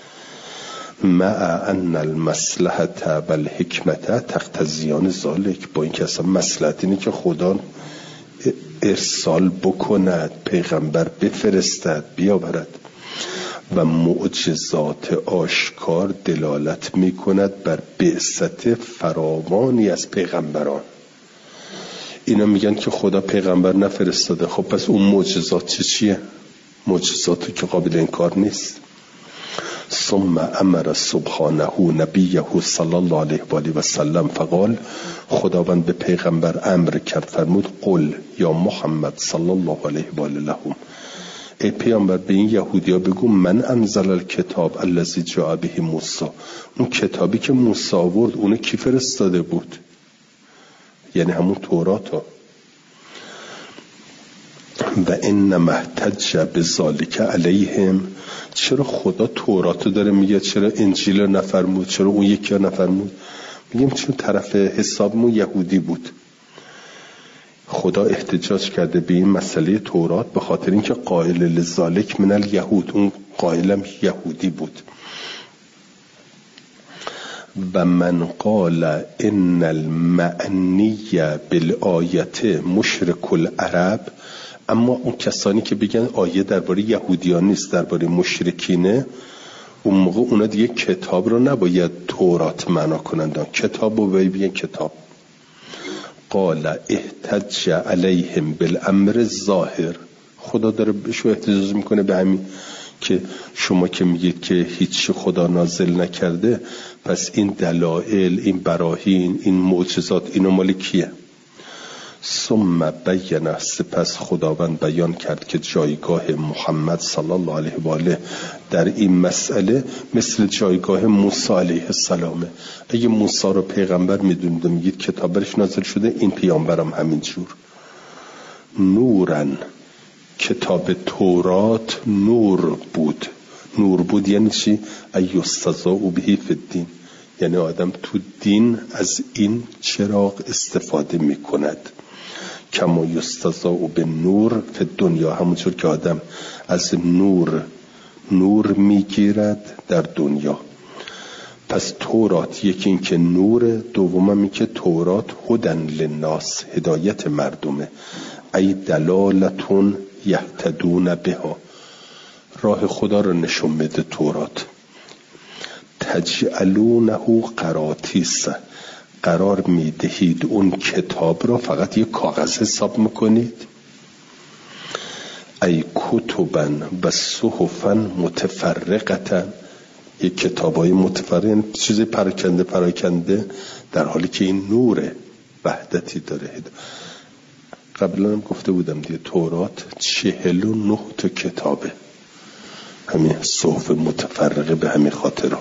مع ان المصلحت والحکمت تقتضیان ذلک، با این که اصلا مصلحت اینه که خدا ارسال بکند، پیغمبر بفرستد، بیاورد. و معجزات آشکار دلالت می کند بر بعثت فراوانی از پیغمبران. اینا میگن که خدا پیغمبر نفرستاده، خب پس اون معجزات چه چیه؟ معجزاتی که قابل انکار نیست. ثم امر سبحانه نبیه صلی الله علیه و آله و سلم فقال، خداوند به پیغمبر امر کرد، فرمود قل یا محمد صلی الله علیه و آله لهم، ای پیامبر به این یهودیا بگو من انزل الکتاب الذی جاء به موسی، اون کتابی که موسی آورد اون کی فرستاده بود؟ یعنی همون تورات ها. و انما احتج بذلک علیهم، چرا خدا تورات داره میگه چرا انجیل رو نفرمود، چرا اون یکی رو نفرمود؟ میگیم چون طرف حسابمون یهودی بود. خدا احتجاج کرده به این مسئله تورات به خاطر اینکه قائل لذالک من الیهود، اون قائلم یهودی بود. و من قال ان المعنی بالآیت مشرک العرب، اما اون کسانی که بگن آیه درباره یهودیان نیست درباره مشرکینه، اون موقع اونا دیگه کتاب رو نباید تورات معنا کنندن، کتاب رو باید بگن کتاب. قال احتج علیهم بالامر ظاهر، خدا داره بهشو احتجاج میکنه به همین که شما که میگید که هیچ خدا نازل نکرده، پس این دلائل، این براهین، این معجزات، اینو مال کیه؟ ثم بیان، سپس خداوند بیان کرد که جایگاه محمد صلی الله علیه و آله در این مسئله مثل جایگاه موسی علیه السلامه. اگه موسی رو پیغمبر میدونید و میگید کتاب برش نازل شده، این پیامبرم همینجور. نورن، کتاب تورات نور بود. نور بود یعنی چی؟ ایستضاء به فی الدین، یعنی آدم تو دین از این چراغ استفاده میکند. کما یستضاء به نور فی دنیا، همونطور که آدم از نور نور میگیرد در دنیا. پس تورات یکی این که نور، دوم این که تورات هدن للناس، هدایت مردمه. ای دلالتون یهتدون بها، راه خدا رو نشون میده تورات. تجعلونه قراطیس، قرار میدهید اون کتاب را فقط یک کاغذ حساب میکنید. ای کتبن و صحفن متفرقتن، یک کتابای متفرق، چیزی پراکنده پراکنده، در حالی که این نور وحدتی داره. قبلا هم گفته بودم دیگه، تورات چهل و نه تا کتابه، همین صحف متفرقه به همین خاطر.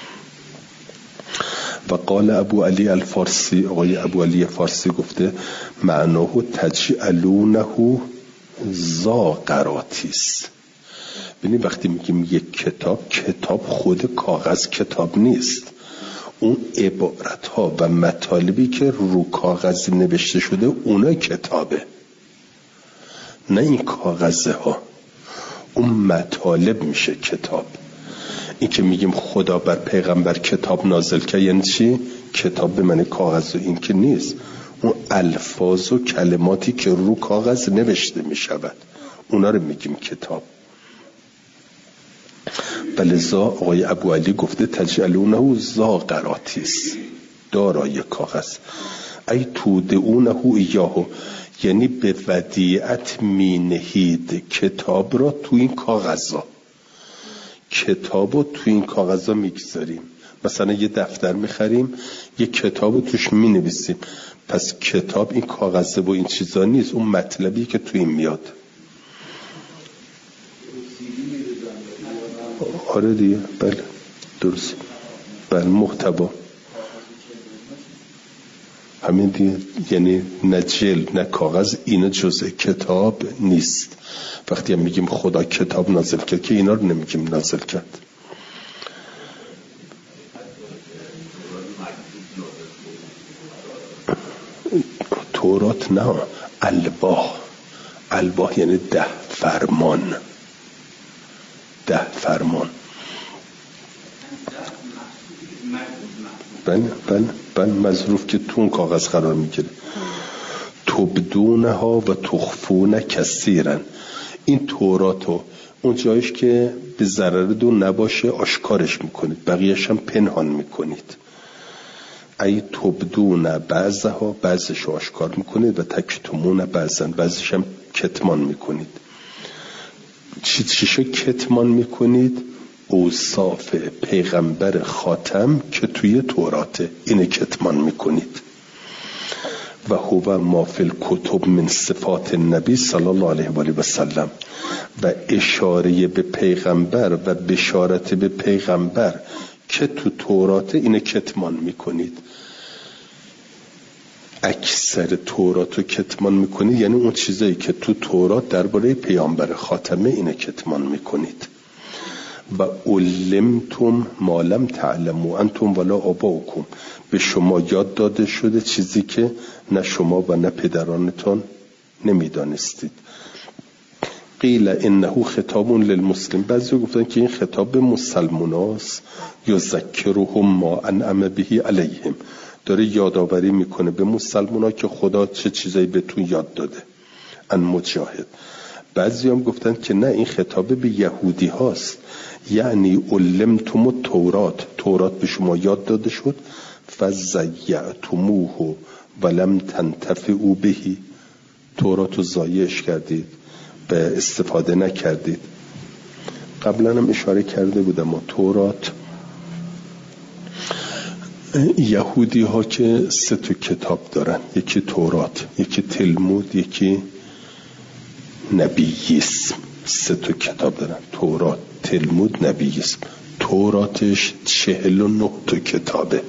و قال ابو علی الفارسی، آقای ابو علی فارسی گفته معناه تجعلونه ذا قراتیس. ببینید وقتی میگیم یک کتاب، کتاب خود کاغذ کتاب نیست، اون عبارت ها و مطالبی که رو کاغذ نوشته شده اونا کتابه، نه این کاغذه ها. اون مطالب میشه کتاب. این که میگیم خدا بر پیغمبر کتاب نازل کرد یعنی چی؟ کتاب به معنی کاغذ و این که نیست، اون الفاظ و کلماتی که رو کاغذ نوشته میشود اونا رو میگیم کتاب. بلذا آقای ابو علی گفته تجعلونه ذا قراتیس، دارای کاغذ. ای تودعونه ایاهو، یعنی به ودیعت می نهید کتاب را تو این کاغذا، کتاب رو تو این کاغذا میگذاریم. مثلا یه دفتر میخریم، یه کتاب رو توش می نویسیم، پس کتاب این کاغذه و این چیزا نیست، اون مطلبی که تو این میاد. آره دیگه، بله درست، بله محتوا همین دیگه، یعنی نه جلد نه کاغذ، اینا جزء کتاب نیست. وقتی هم میگیم خدا کتاب نازل کرد که اینا رو نمیگیم نازل کرد. تورات نه، الواح، الواح یعنی ده فرمان، ده فرمان. بله بله بله مظروف که تو اون کاغذ قرار میگیره. تبدونه ها و تخفون کثیرن، این توراتو اون جایش که به ضرر دو نباشه آشکارش میکنید، بقیهش هم پنهان میکنید. ای تبدون بعضها، بعضش آشکار میکنید، و تکتمون بعضن، بعضش هم کتمان میکنید. چی چیشو کتمان میکنید؟ اوصاف پیغمبر خاتم که توی توراته، اینه کتمان میکنید. و هو ما فی الکتب من صفات النبی صلی الله علیه و آله و سلم، و اشاره به پیغمبر و بشارت به پیغمبر که تو توراته، اینه کتمان میکنید. اکثر تورات رو کتمان میکنید، یعنی اون چیزایی که تو تورات درباره پیامبر خاتمه اینه کتمان میکنید. و علمتم ما لم تعلموا انتم ولا آباؤکم، به شما یاد داده شده چیزی که نه شما و نه پدرانتان نمیدانستید. قیل انه خطاب للمسلم، بعضی گفتن که این خطاب به مسلماناست. یذکرهم ما انعم به علیهم، داره یادآوری میکنه به مسلمانا که خدا چه چیزایی بهتون یاد داده. ان مجاهد. بعضی هم گفتن که نه، این خطاب به یهودی هاست، یعنی علمتم التورات، تورات به شما یاد داده شد، فزیعتموه ولم تنتفعوا به، تورات رو ضایعش کردید، به استفاده نکردید. قبلا هم اشاره کرده بودم ما تورات، یهودی ها که سه تا کتاب دارن، یکی تورات، یکی تلمود، یکی نبییسم. سه تا کتاب دارن، تورات، تلمود، نبییسم. توراتش چهل و نه تا کتابه،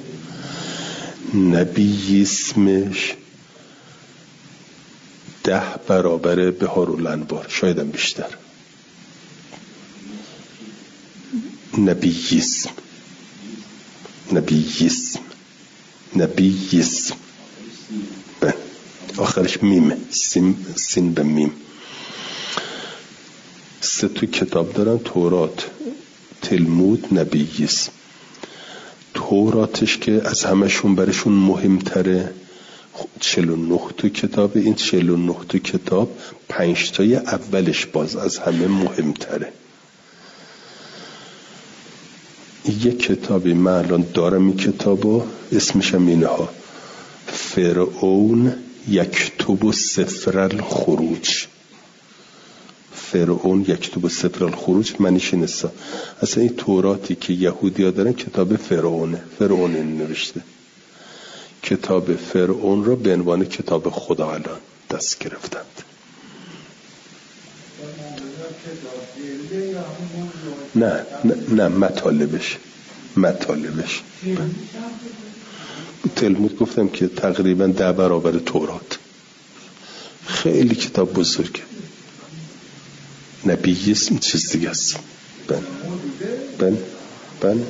نبییسمش ده برابر بهارالانوار، شاید هم بیشتر. نبییسم نبییسم نبییسم آخرش میمه، سین, سین به میم. سه تا کتاب دارن، تورات، تلمود، نبییسم. توراتش که از همشون برشون مهمتره، چهل و نه تا کتاب. این چهل و نه تا کتاب پنج تای اولش باز از همه مهمتره. یک کتابی من الان دارم، این کتابو اسمش هم اینه ها، فرعون یکتب سفر الخروج. فرعون یکتب سفر الخروج معنیش اینه اصلا این توراتی که یهودی ها دارن کتاب فرعونه، فرعون نوشته. کتاب فرعون رو به عنوان کتاب خدا الان دست گرفتند. نه نه نه مطالبش مطالبش تلمود گفتم که تقریبا ده برابر تورات، خیلی کتاب بزرگه. نبیism چیز دیگه است. بله بله بله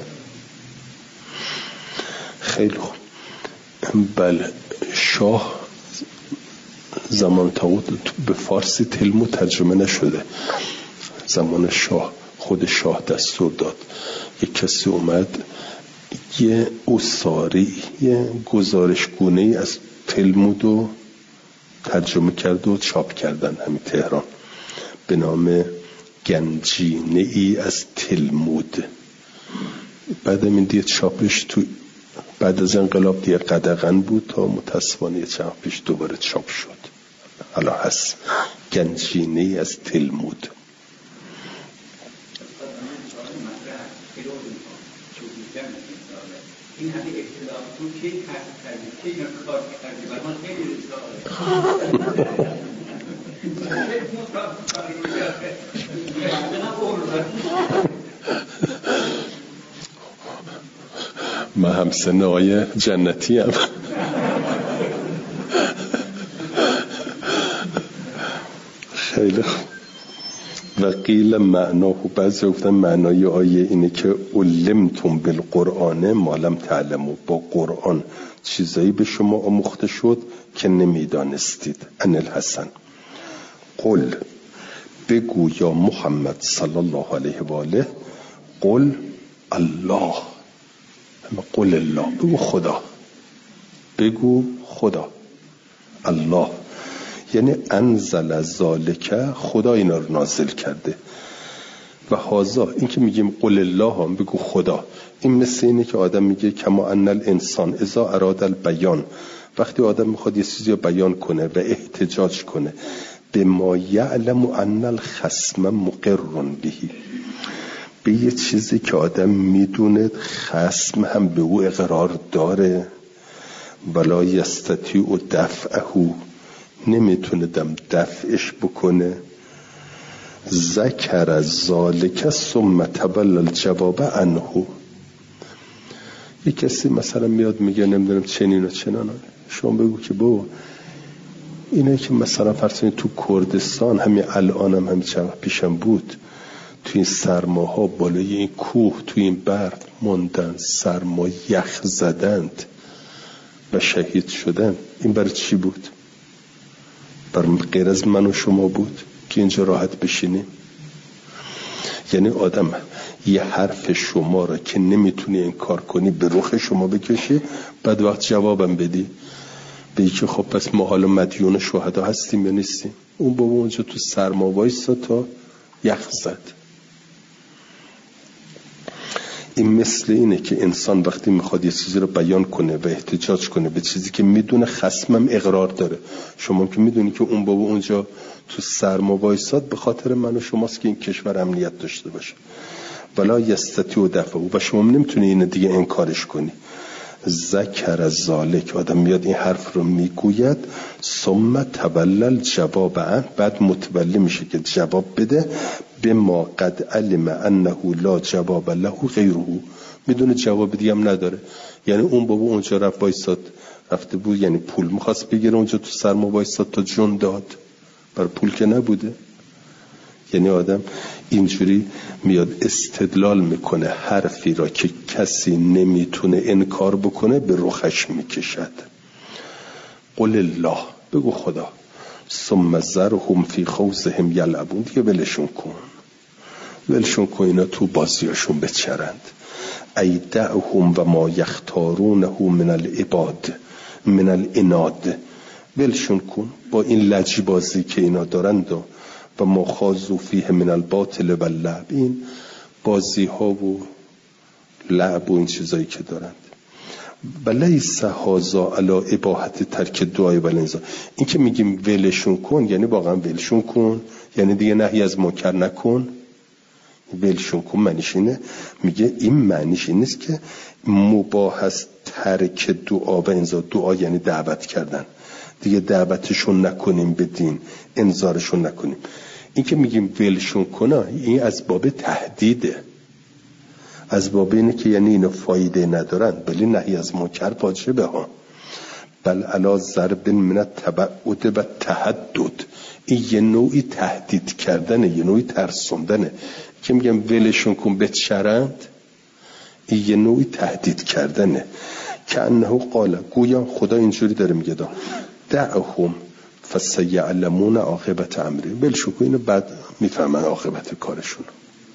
خیلی خوب. بله شاه زمان تاغوت به فارسی تلمود ترجمه نشده. زمان شاه خود شاه دستور داد یک کسی اومد یه اساری یه گزارشگونه از تلمود رو ترجمه کرد و چاپ کردن همین تهران به نام گنجینه ای از تلمود. بعد این دیگه چاپش تو بعد از انقلاب دیگه قدغن بود تا متاسفانه چند پیش دوباره چاپ شد. حالا هست گنجینه ای از تلمود. این همه اختلاف تو کی کار کردی کی کار کردی برای من خیلی من هم سن آقای جنتی هم. خیلی خوب. و قیل معناه، بعضی گفتن معنای آیه اینه که علمتم بالقرآن ما لم تعلموا، با قرآن چیزایی به شما آموخته شد که نمیدانستید. ان الحسن قل بگو یا محمد صلی الله علیه و آله قل الله، قل الله بگو خدا، بگو خدا الله، یعنی انزل ذالک، خدا اینا رو نازل کرده. و هازا این که میگیم قل الله هم بگو خدا، این مثل اینه که آدم میگه کما ان الانسان اذا اراد البیان، وقتی آدم میخواد یه چیزی رو بیان کنه و احتجاج کنه به ما یعلم ان الخصم مقر بهی، به یه چیزی که آدم میدونه خصم هم به او اقرار داره، ولا یستطیع دفعه، نمیتونه دم دفعش بکنه، ذکر ذالک ثم تولى الجواب عنه. یک کسی مثلا میاد میگه نمیدونم چنین و چنان، شما بگو که بابا اینه که مثلا فرض کنید تو کردستان همین الانم هم چند پیشم بود، تو این سرماها بالای این کوه تو این برف موندن، سرما یخ زدند و شهید شدن. این برای چی بود؟ بر غیر از من و شما بود که اینجا راحت بشینیم؟ یعنی آدم یه حرف شما را که نمیتونی این کار کنی به رخ شما بکشی، بعد وقت جوابم بدی به که خب پس ما حالا مدیون شهدا هستیم یا نیستیم؟ اون بابا اونجا تو سرما وایسا تا یخ زد. این مثل اینه که انسان وقتی میخواد یه چیزی رو بیان کنه و احتجاج کنه به چیزی که میدونه خصمم اقرار داره. شما که میدونی که اون بابا اونجا تو سرما وایساد به خاطر من و شماست که این کشور امنیت داشته باشه، ولا یستطیع دفعه، و شما نمیتونی اینو دیگه انکارش کنی. ذکر ذالک، آدم میاد این حرف رو میگوید، ثم تولى الجواب عن، بعد متولی میشه که جواب بده به ما قد علم انه لا جواب له غیره، میدونه جواب دیگه هم نداره. یعنی اون بابا اونجا رفت وایساد، رفته بود یعنی پول میخواست بگیره اونجا تو سرما وایساد تا جون داد، بر پول که نبوده. یعنی آدم اینجوری میاد استدلال میکنه حرفی را که کسی نمیتونه انکار بکنه به رخش میکشد. قل الله، بگو خدا، ثم ذرهم فی خوضهم یلعبون، دیگه ولشون کن، ولشون کن اینا تو بازیاشون بچرند. ایدعهم و ما یختارونه من العباد من الاناد، ولشون کن با این لجبازی که اینا دارند و و ما خاضوا فیه من الباطل و اللعب، این بازی ها و لعب و این چیزایی که دارند. بلیس هذا علی اباحت ترک دعای والانذار، این که میگیم ولشون کن یعنی واقعا ولشون کن، یعنی دیگه نهی از منکر نکن. ولشون کن معنیش اینه، میگه این معنیش این نیست که مباح است ترک دعا و انذار. دعا یعنی دعوت کردن، دیگه دعوتشون نکنیم به دین، انذارشون نکنیم. این که میگیم ولشون کنه، این از باب تهدیده، از باب اینه که یعنی اینو فایده ندارن، بلی نهی از منکر واجبه ها، بل علا ضرب من التبعد و تهدد. این یه نوعی تهدید کردنه، یه نوعی ترسوندنه. که میگم ولشون کن بچرند، این یه نوعی تهدید کردنه. که انه قال، گویا خدا اینجوری داره میگه دا دعهم فسیعلمون عاقبت امری، ولشون کن اینو بعد میفهمن عاقبت کارشون.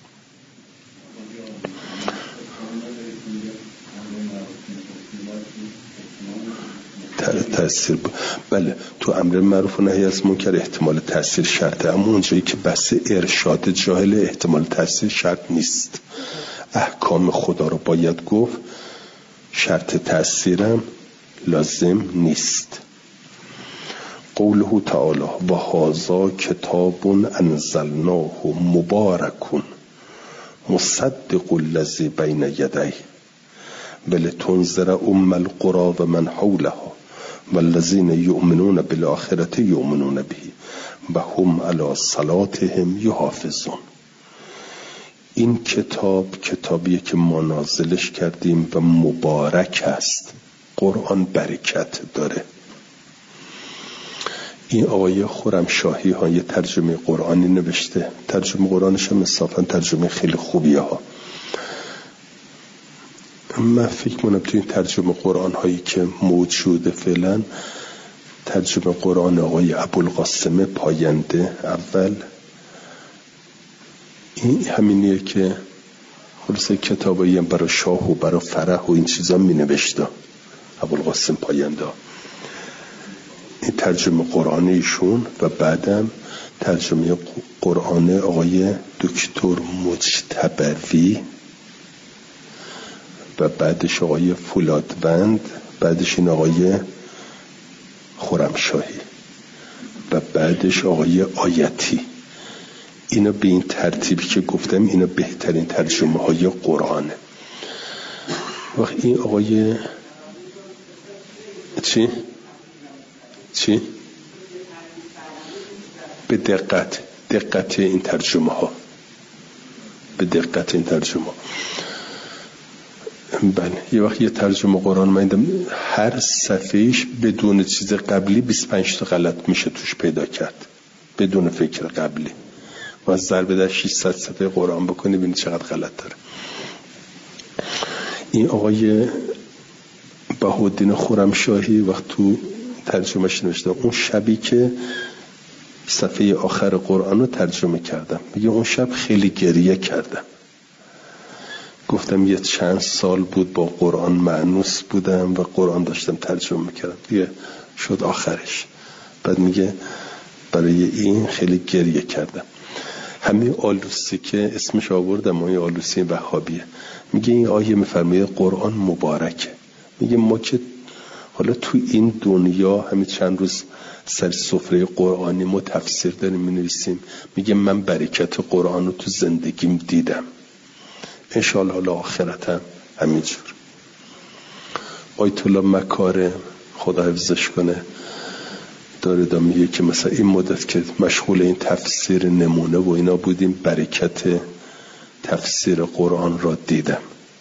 تأثیر ب... بله تو امر معروف و نهی از منکر احتمال تأثیر شرطه، اما اونجایی که بحث ارشاد جاهل احتمال تأثیر شرط نیست. احکام خدا رو باید گفت، شرط تأثیرم لازم نیست. قوله تعالی و هذا کتاب انزلناه مبارک مصدق الذی بین یدیه ولتنذر ام القری و من حولها والذین یؤمنون بالآخرة یؤمنون به و هم علی صلاتهم یحافظون. این کتاب کتابیه که ما نازلش کردیم و مبارک است. قرآن برکت داره. این آقای خرمشاهی ها یه ترجمه قرآنی نوشته، ترجمه قرآنش هم انصافا ترجمه خیلی خوبیه ها. من فکر کنم تو این ترجمه قرآن هایی که موجوده فعلا، ترجمه قرآن آقای ابوالقاسم پاینده اول، این همینیه که خلاصه کتابایی هم برای شاه و برای فرح و این چیزا می نوشته ابوالقاسم پاینده. این ترجمه قرآن ایشون و بعدم ترجمه قرآن آقای دکتر مجتبی و بعدش آقای فولادوند، بعدش این آقای خرمشاهی و بعدش آقای آیتی. اینا به این ترتیبی که گفتم اینا بهترین ترجمه های قرآنه. وقت این آقای چی؟ چی؟ به دقت دقت این ترجمه ها، به دقت این ترجمه. بله یه وقت یه ترجمه قرآن من دیدم هر صفحهش بدون چیز قبلی بیست و پنج تا غلط میشه توش پیدا کرد بدون فکر قبلی. و از ضرب در ششصد صفحه قرآن بکنی ببینید چقدر غلط داره. این آقای بهاءالدین خرمشاهی وقت تو ترجمهش نوشته اون شبی که صفحه آخر قرآن رو ترجمه کردم، میگه اون شب خیلی گریه کردم. گفتم یه چند سال بود با قرآن مأنوس بودم و قرآن داشتم ترجمه میکردم، دیگه شد آخرش. بعد میگه برای این خیلی گریه کردم. همین آلوسی که اسمش آوردم، این آلوسی وهابیه، میگه این آیه میفرمایه قرآن مبارکه. میگه ما که حالا تو این دنیا همین چند روز سر سفره قرآنی ما تفسیر داریم مینویسیم، میگه من برکت قرآن رو تو زندگیم دیدم، انشاءالله حالا آخرتم همینجور. آیت الله مکارم خدا حفظش کنه داره دا میگه که مثلا این مدت که مشغول این تفسیر نمونه و اینا بودیم برکت تفسیر قرآن را دیدم.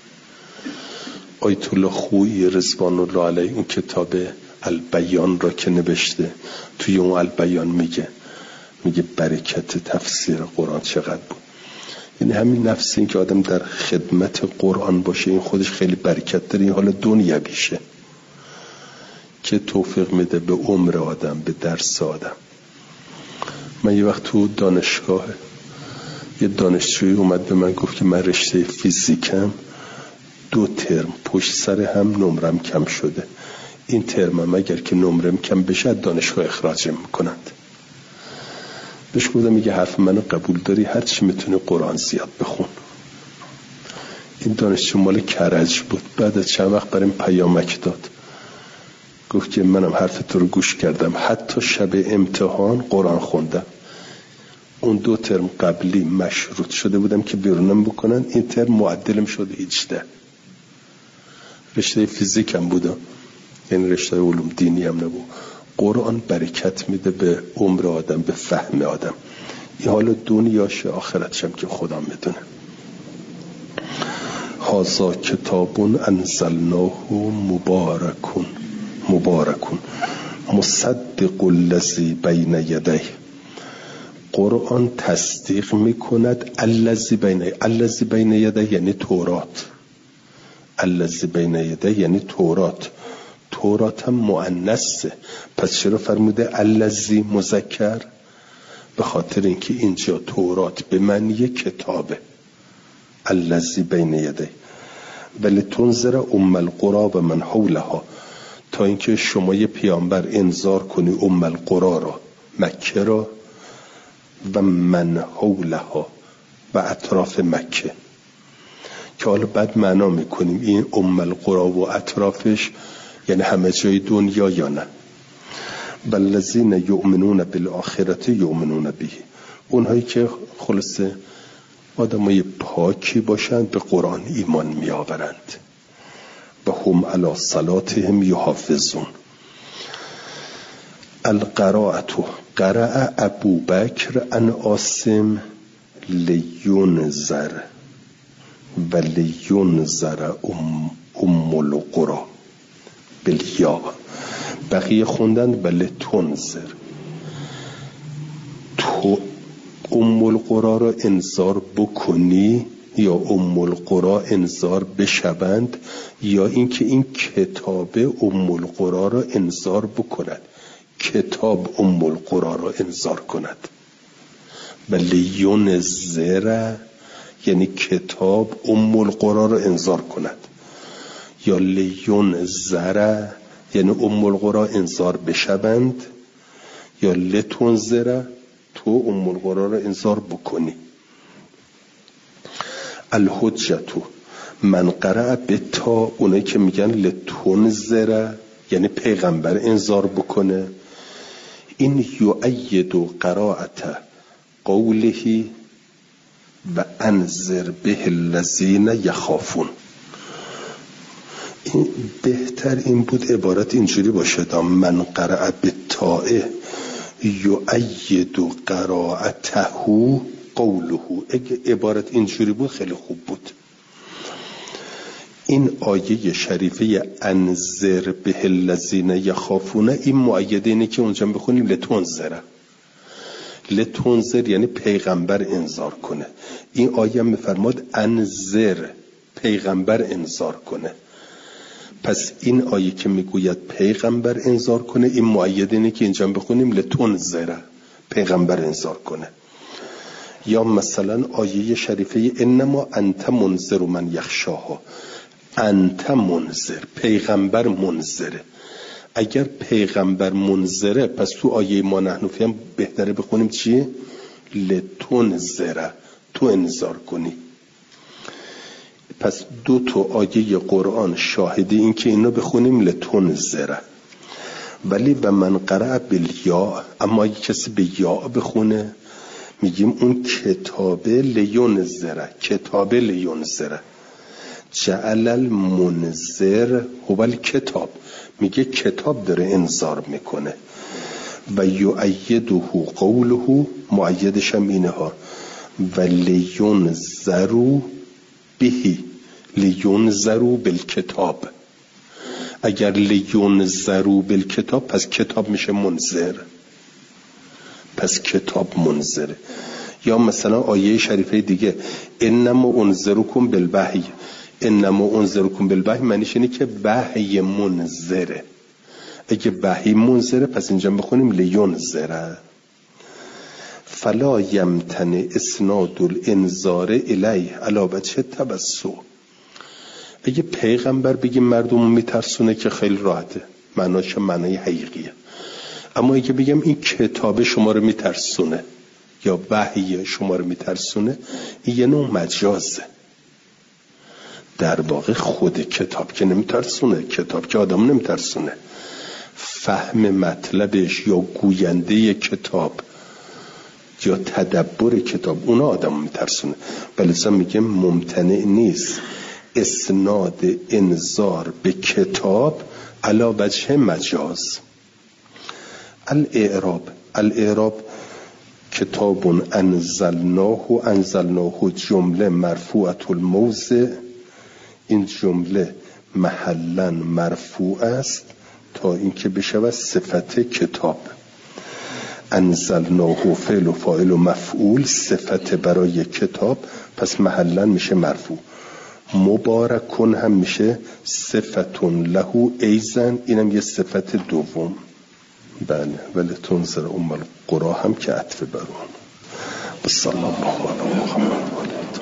آیت الله خویی رضوان الله علیه اون کتاب البیان را که نوشته، توی اون البیان میگه میگه برکت تفسیر قرآن چقدر بود. یعنی همین نفس این که آدم در خدمت قرآن باشه این خودش خیلی برکت داره. این حالا دنیا بیشه که توفیق میده به عمر آدم، به درس آدم. من یه وقت تو دانشگاه یه دانشجوی اومد به من گفت که من رشته فیزیکم دو ترم پشت سر هم نمرم کم شده، این ترمم اگر که نمرم کم بشه دانشگاه اخراجم میکنند. بهش گفتم میگه حرف منو قبول داری، هر چی میتونی قرآن زیاد بخون. این دانشجو مال کرج بود. بعد از چند وقت برام پیامک داد، گفت که منم حرف تو رو گوش کردم، حتی شب امتحان قرآن خوندم. اون دو ترم قبلی مشروط شده بودم که بیرونم بکنن، این ترم معدلم شد هجده. رشته فیزیک هم بودم، یعنی رشته علوم دینی هم نبود. قرآن برکت میده به عمر آدم، به فهم آدم. این حالا دنیاشه، آخرتشم که خدا میدونه. هذا کتاب انزلناه مبارکون مبارکون مصدق الذی بین یدیه. قرآن تصدیق میکند الذی بین الذی بین یدیه یعنی تورات. الذی بین یدیه یعنی تورات. تورات هم مؤنثه، پس چرا فرموده الذی مذکر؟ به خاطر اینکه اینجا تورات به معنی کتابه. الذی بین یدیه ولی تنذر ام القری و من حولها، تا اینکه شما یه پیامبر انذار کنی ام القری را، مکه را، و من حولها و اطراف مکه، که حالا بعد معنا میکنیم این ام القری و اطرافش یعنی همه جای دنیا یا نه. والذین یؤمنون بالآخرة یؤمنون به، اونهایی که خلاصه آدمای پاکی باشند به قرآن ایمان می آورند. و هم علی صلاتهم یحافظون. القراءة قرأ ابو بکر عن عاصم لینذر و لینذر ام, ام القری بالیا. بقیه خوندن بله تنذر. تو ام القری را انذار بکنی یا ام القری انذار بشوند، یا اینکه این کتاب ام القری را انذار بکند، کتاب ام القری را انذار کند. بله ینذر یعنی کتاب ام القری را انذار کند، یا لینذر یعنی ام القری انذار بشوند، یا لتنذر تو ام القری را انذار بکنی. الحجتو من قرأ بتا، اونایی که میگن لتنذر یعنی پیغمبر انذار بکنه. این یؤید قراءت قوله و انذر به الذین یخافون. این بهتر این بود عبارت اینجوری باشه، من قرأ بالتاء یؤید قراءته قوله. اگه عبارت اینجوری بود خیلی خوب بود. این آیه شریفه انذر به الذین یخافون، این مؤیده اینه که اونجا بخونیم لتنذر. لتنذر یعنی پیغمبر انذار کنه. این آیه میفرماد انذر پیغمبر انذار کنه. پس این آیه که میگوید پیغمبر انذار کنه، این مؤید اینه که اینجا بخونیم لتنذر پیغمبر انذار کنه. یا مثلا آیه شریفه انما انت منذر من یخشاها، انت منذر پیغمبر منذره. اگر پیغمبر منذره پس تو آیه ما نحن فی هم بهتره بخونیم چیه؟ لتنذر، تو انذار کنی. پس دو تا آیه قرآن شاهدی این که اینو بخونیم لتنذر. ولی به من قرأ بالیا، اما اگه کسی به یا بخونه میگیم اون کتاب لینذر، کتاب لینذر. جعل المنذر هو الکتاب، میگه کتاب داره انذار میکنه. و یؤیده قوله، مؤیدش هم اینه ها، و لینذروا بهی، لینذروا بالکتاب. اگر لینذروا بالکتاب پس کتاب میشه منذر، پس کتاب منذر. یا مثلا آیه شریفه دیگه انما انذرکم بالوحی، انما انذرکم بالوحی معنیش اینه که وحی منذره. اگه وحی منذره پس اینجا بخونیم لینذر. فلا یمتنع اسناد الانذار الیه علی وجه التوسع. اگه پیغمبر بگیم مردم میترسونه که خیلی راحته، معناش معنای حقیقیه. اما اگه بگم این کتاب شما رو میترسونه یا وحی شما رو میترسونه، این یه نوع مجازه. در واقع خود کتاب که نمیترسونه، کتاب که آدم نمیترسونه، فهم مطلبش یا گوینده کتاب یا تدبر کتاب اونا آدم میترسونه. ولی میگه ممتنع نیست اسناد انذار به کتاب علی وجه مجاز. الاعراب الاعراب کتاب انزلناه و انزلناه جمله مرفوعة الموضع، این جمله محلا مرفوع است تا اینکه بشود صفت کتاب. انزلناه فعل و فاعل و مفعول، صفت برای کتاب، پس محلا میشه مرفوع. مبارکون هم میشه صفتون له ایزن، اینم یه صفت دوم. بله ولی تنظر ام القرى هم که عطف بر اون. صلی الله علیه و محمد.